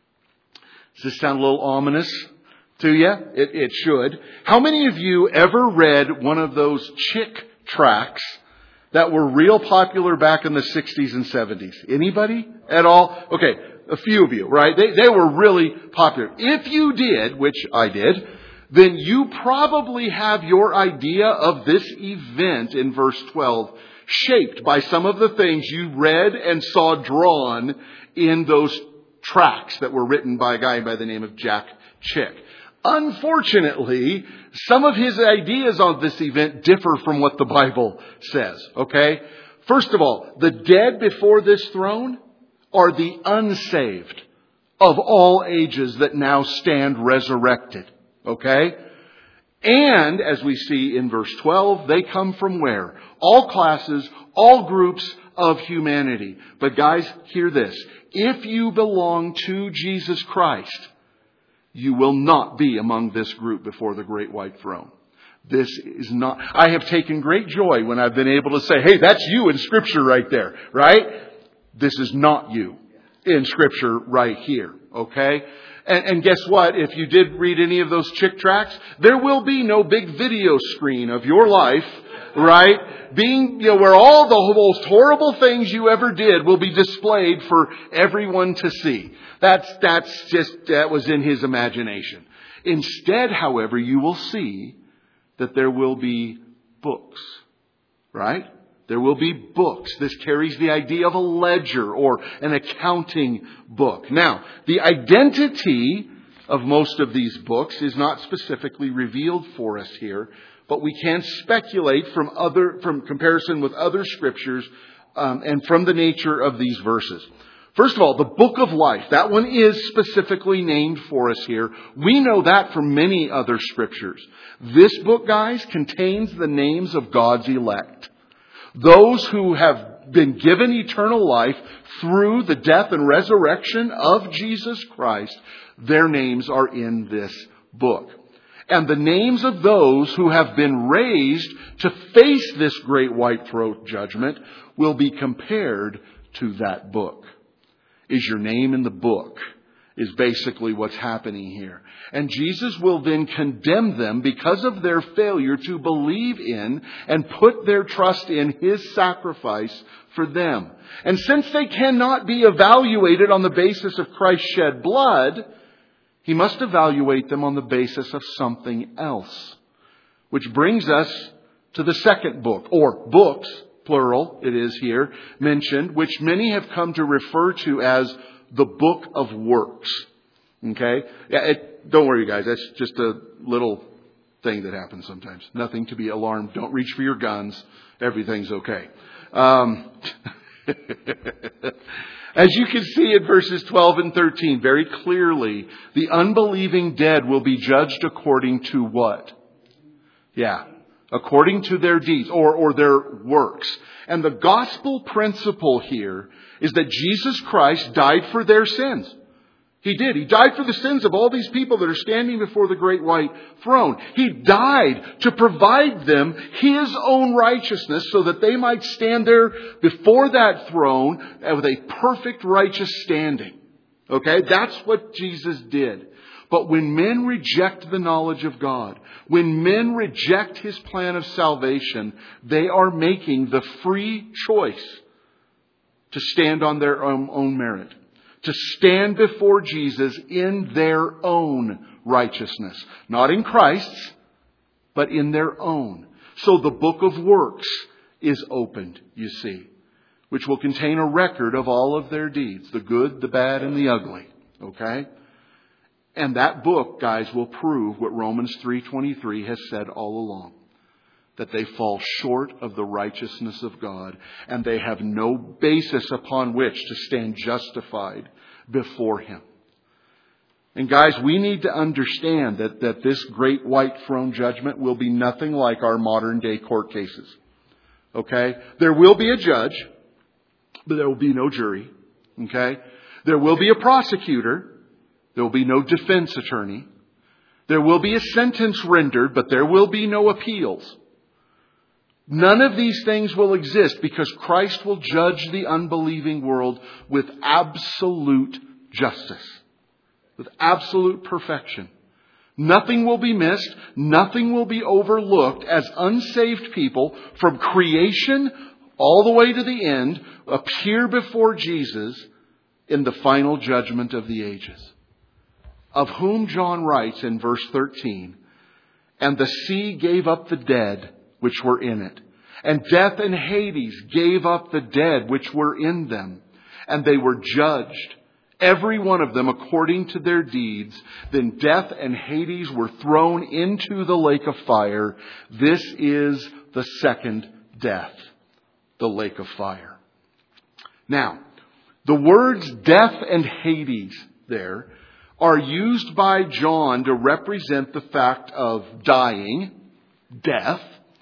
Does this sound a little ominous to you? It, it should. How many of you ever read one of those Chick tracts that were real popular back in the sixties and seventies? Anybody at all? Okay, a few of you, right? They, they were really popular. If you did, which I did, then you probably have your idea of this event in verse twelve shaped by some of the things you read and saw drawn in those tracts that were written by a guy by the name of Jack Chick. Unfortunately, some of his ideas on this event differ from what the Bible says, okay? First of all, the dead before this throne are the unsaved of all ages that now stand resurrected. Okay? And, as we see in verse twelve, they come from where? All classes, all groups of humanity. But guys, hear this. If you belong to Jesus Christ, you will not be among this group before the great white throne. This is not... I have taken great joy when I've been able to say, hey, that's you in Scripture right there, right? This is not you in Scripture right here, okay? And, and guess what? If you did read any of those Chick tracts, there will be no big video screen of your life, right? Being, you know, where all the most horrible things you ever did will be displayed for everyone to see. That's, that's just, that was in his imagination. Instead, however, you will see that there will be books, right? There will be books. This carries the idea of a ledger or an accounting book. Now, the identity of most of these books is not specifically revealed for us here, but we can speculate from other, from comparison with other scriptures, um, and from the nature of these verses. First of all, the book of life, that one is specifically named for us here. We know that from many other scriptures. This book, guys, contains the names of God's elect. Those who have been given eternal life through the death and resurrection of Jesus Christ, their names are in this book. And the names of those who have been raised to face this great white throne judgment will be compared to that book. Is your name in the book? Is basically what's happening here. And Jesus will then condemn them because of their failure to believe in and put their trust in His sacrifice for them. And since they cannot be evaluated on the basis of Christ's shed blood, He must evaluate them on the basis of something else. Which brings us to the second book, or books, plural, it is here mentioned, which many have come to refer to as the book of works. Okay? Yeah, it, don't worry, guys. That's just a little thing that happens sometimes. Nothing to be alarmed. Don't reach for your guns. Everything's okay. Um, as you can see in verses twelve and thirteen, very clearly, the unbelieving dead will be judged according to what? Yeah. According to their deeds or, or their works. And the gospel principle here is that Jesus Christ died for their sins. He did. He died for the sins of all these people that are standing before the great white throne. He died to provide them His own righteousness so that they might stand there before that throne with a perfect righteous standing. Okay? That's what Jesus did. But when men reject the knowledge of God, when men reject His plan of salvation, they are making the free choice to stand on their own, own merit. To stand before Jesus in their own righteousness. Not in Christ's, but in their own. So the book of works is opened, you see, which will contain a record of all of their deeds. The good, the bad, and the ugly. Okay? And that book, guys, will prove what Romans three twenty-three has said all along. That they fall short of the righteousness of God. And they have no basis upon which to stand justified before Him. And guys, we need to understand that, that this great white throne judgment will be nothing like our modern day court cases. Okay? There will be a judge, but there will be no jury. Okay? There will be a prosecutor. There will be no defense attorney. There will be a sentence rendered, but there will be no appeals. None of these things will exist because Christ will judge the unbelieving world with absolute justice. With absolute perfection. Nothing will be missed. Nothing will be overlooked as unsaved people from creation all the way to the end appear before Jesus in the final judgment of the ages. Of whom John writes in verse thirteen, "And the sea gave up the dead which were in it. And death and Hades gave up the dead which were in them. And they were judged, every one of them according to their deeds. Then death and Hades were thrown into the lake of fire. This is the second death, the lake of fire." Now, the words death and Hades there are used by John to represent the fact of dying, death,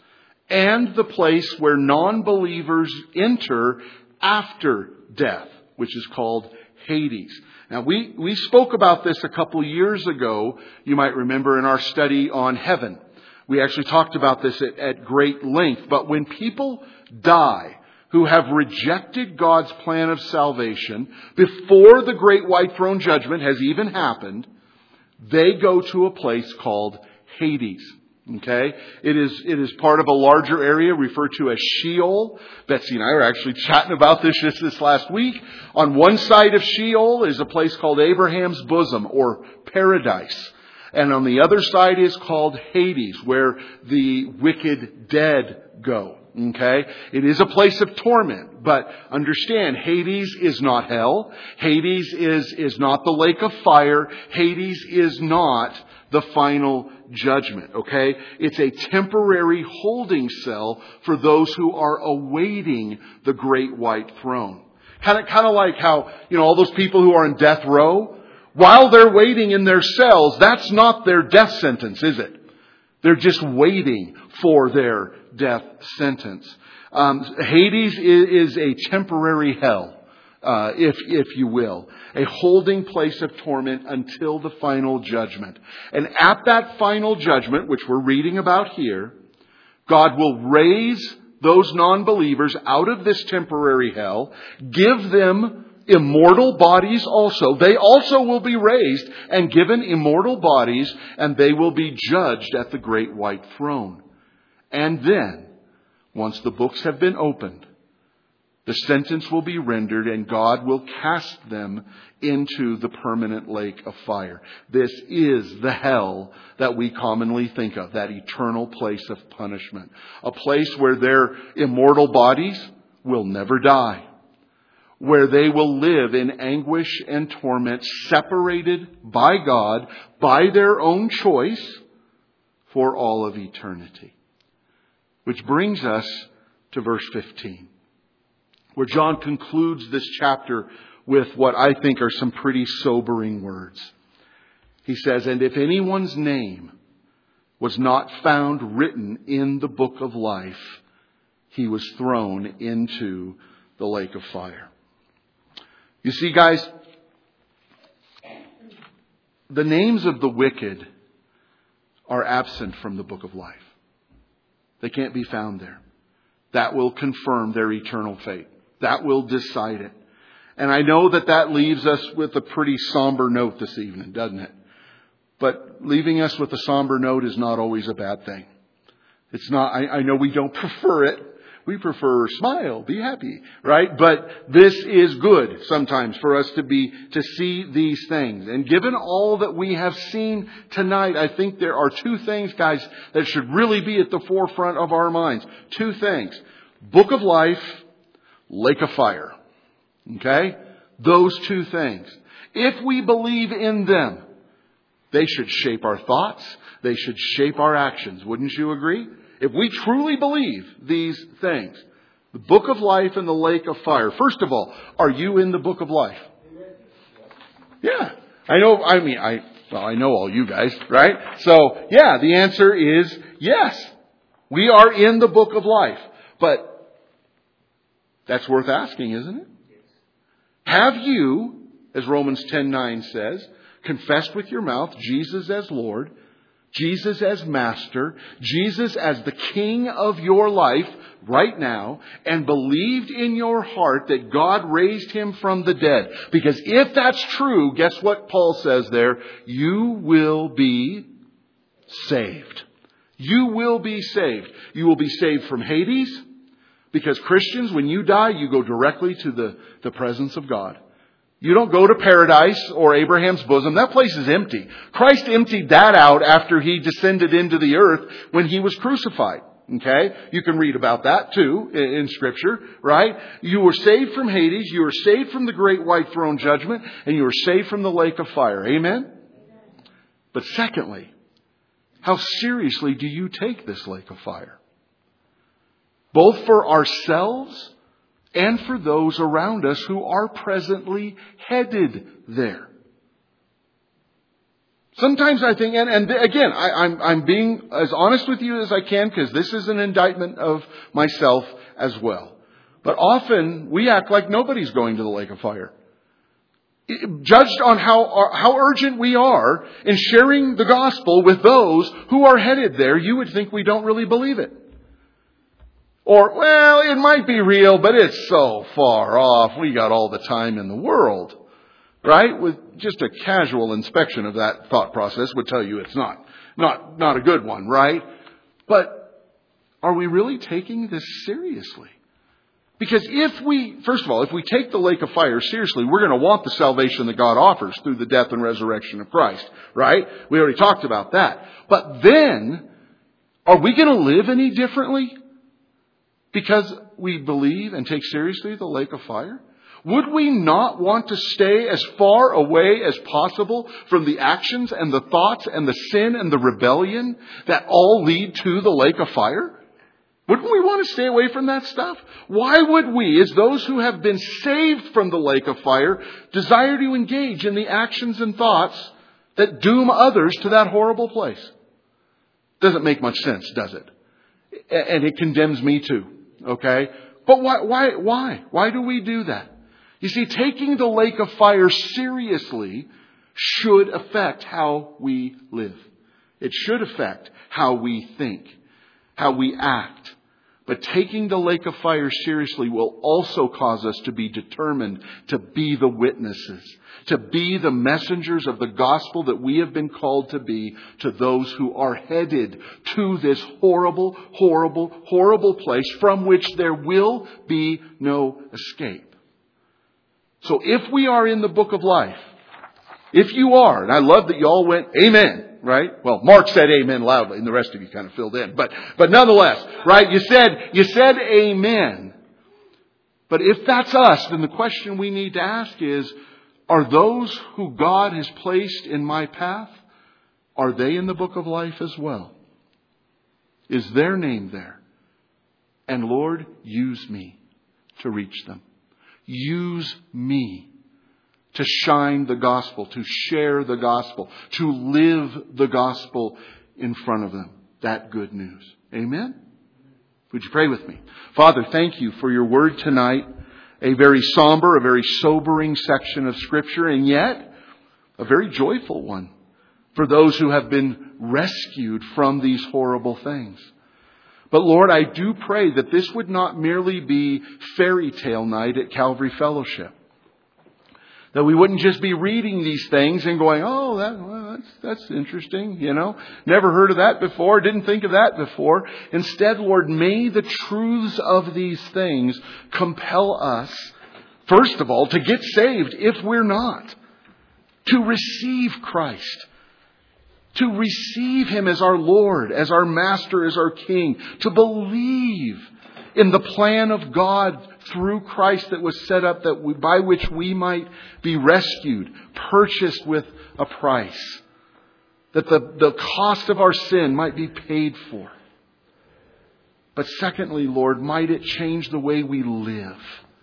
and the place where non-believers enter after death, which is called Hades. Now, we, we spoke about this a couple years ago, you might remember, in our study on heaven. We actually talked about this at, at great length. But when people die who have rejected God's plan of salvation before the great white throne judgment has even happened, they go to a place called Hades. Okay? It is, it is part of a larger area referred to as Sheol. Betsy and I were actually chatting about this just this last week. On one side of Sheol is a place called Abraham's bosom, or paradise. And on the other side is called Hades, where the wicked dead go. Okay? It is a place of torment. But understand, Hades is not hell. Hades is, is not the lake of fire. Hades is not the final judgment. Okay? It's a temporary holding cell for those who are awaiting the great white throne. Kind of, kind of like how, you know, all those people who are in death row, while they're waiting in their cells, that's not their death sentence, is it? They're just waiting for their death sentence. Um, Hades is, is a temporary hell, uh, if, if you will. A holding place of torment until the final judgment. And at that final judgment, which we're reading about here, God will raise those non-believers out of this temporary hell, give them immortal bodies also. They also will be raised and given immortal bodies, and they will be judged at the great white throne. And then, once the books have been opened, the sentence will be rendered and God will cast them into the permanent lake of fire. This is the hell that we commonly think of, that eternal place of punishment. A place where their immortal bodies will never die. Where they will live in anguish and torment, separated by God, by their own choice, for all of eternity. Which brings us to verse fifteen, where John concludes this chapter with what I think are some pretty sobering words. He says, "And if anyone's name was not found written in the book of life, he was thrown into the lake of fire." You see, guys, the names of the wicked are absent from the book of life. They can't be found there. That will confirm their eternal fate. That will decide it. And I know that that leaves us with a pretty somber note this evening, doesn't it? But leaving us with a somber note is not always a bad thing. It's not, I, I know we don't prefer it. We prefer smile, be happy, right? But this is good sometimes for us to be, to see these things. And given all that we have seen tonight, I think there are two things, guys, that should really be at the forefront of our minds. Two things. Book of life, lake of fire. Okay? Those two things. If we believe in them, they should shape our thoughts. They should shape our actions. Wouldn't you agree? If we truly believe these things, the book of life and the lake of fire. First of all, are you in the book of life? Yeah. I know, I mean, I, well, I know all you guys, right? So, yeah, the answer is yes. We are in the book of life. But that's worth asking, isn't it? Have you, as Romans ten nine says, confessed with your mouth Jesus as Lord, Jesus as Master, Jesus as the King of your life right now, and believed in your heart that God raised Him from the dead? Because if that's true, guess what Paul says there? You will be saved. You will be saved. You will be saved from Hades, because Christians, when you die, you go directly to the, the presence of God. You don't go to paradise or Abraham's bosom. That place is empty. Christ emptied that out after He descended into the earth when He was crucified. Okay? You can read about that too in Scripture, right? You were saved from Hades. You were saved from the great white throne judgment. And you were saved from the lake of fire. Amen? But secondly, how seriously do you take this lake of fire? Both for ourselves and for those around us who are presently headed there. Sometimes I think, and, and again, I, I'm, I'm being as honest with you as I can, because this is an indictment of myself as well. But often we act like nobody's going to the lake of fire. Judged on how, how urgent we are in sharing the gospel with those who are headed there, you would think we don't really believe it. Or, well, it might be real, but it's so far off. We got all the time in the world. Right? With just a casual inspection of that thought process would tell you it's not, not, not a good one, right? But are we really taking this seriously? Because if we, first of all, if we take the lake of fire seriously, we're going to want the salvation that God offers through the death and resurrection of Christ, right? We already talked about that. But then, are we going to live any differently? Because we believe and take seriously the lake of fire? Would we not want to stay as far away as possible from the actions and the thoughts and the sin and the rebellion that all lead to the lake of fire? Wouldn't we want to stay away from that stuff? Why would we, as those who have been saved from the lake of fire, desire to engage in the actions and thoughts that doom others to that horrible place? Doesn't make much sense, does it? And it condemns me too. Okay? But why, why, why? Why do we do that? You see, taking the lake of fire seriously should affect how we live. It should affect how we think, how we act. But taking the lake of fire seriously will also cause us to be determined to be the witnesses, to be the messengers of the gospel that we have been called to be to those who are headed to this horrible, horrible, horrible place from which there will be no escape. So if we are in the book of life, if you are, and I love that you all went, amen. Right? Well, Mark said amen loudly and the rest of you kind of filled in. But, but nonetheless, right? You said, you said amen. But if that's us, then the question we need to ask is, are those who God has placed in my path, are they in the book of life as well? Is their name there? And Lord, use me to reach them. Use me to shine the gospel, to share the gospel, to live the gospel in front of them. That good news. Amen? Would you pray with me? Father, thank you for your word tonight. A very somber, a very sobering section of Scripture, and yet a very joyful one for those who have been rescued from these horrible things. But Lord, I do pray that this would not merely be fairy tale night at Calvary Fellowship. That we wouldn't just be reading these things and going, oh, that, well, that's, that's interesting, you know. Never heard of that before, didn't think of that before. Instead, Lord, may the truths of these things compel us, first of all, to get saved if we're not. To receive Christ. To receive Him as our Lord, as our Master, as our King. To believe in the plan of God through Christ that was set up that we, by which we might be rescued, purchased with a price. That the, the cost of our sin might be paid for. But secondly, Lord, might it change the way we live.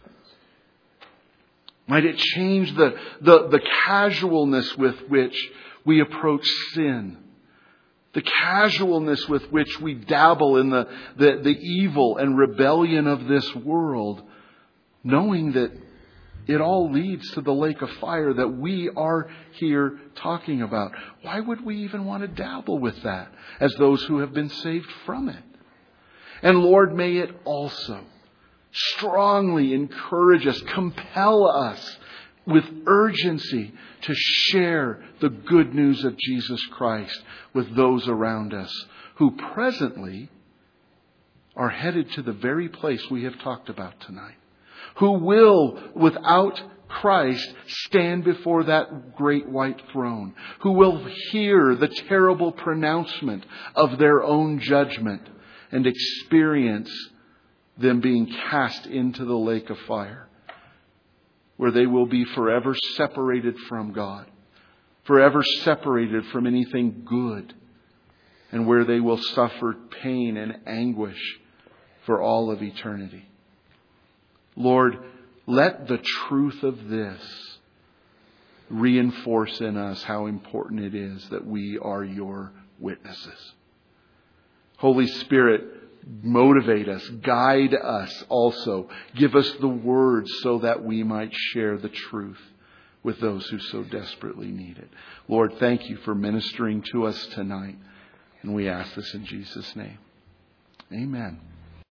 Might it change the, the, the casualness with which we approach sin. The casualness with which we dabble in the, the, the evil and rebellion of this world, knowing that it all leads to the lake of fire that we are here talking about. Why would we even want to dabble with that as those who have been saved from it? And Lord, may it also strongly encourage us, compel us with urgency to share the good news of Jesus Christ with those around us who presently are headed to the very place we have talked about tonight. Who will, without Christ, stand before that great white throne. Who will hear the terrible pronouncement of their own judgment and experience them being cast into the lake of fire, where they will be forever separated from God, forever separated from anything good, and where they will suffer pain and anguish for all of eternity. Lord, let the truth of this reinforce in us how important it is that we are your witnesses. Holy Spirit, motivate us, guide us also. Give us the words so that we might share the truth with those who so desperately need it. Lord, thank you for ministering to us tonight. And we ask this in Jesus' name. Amen.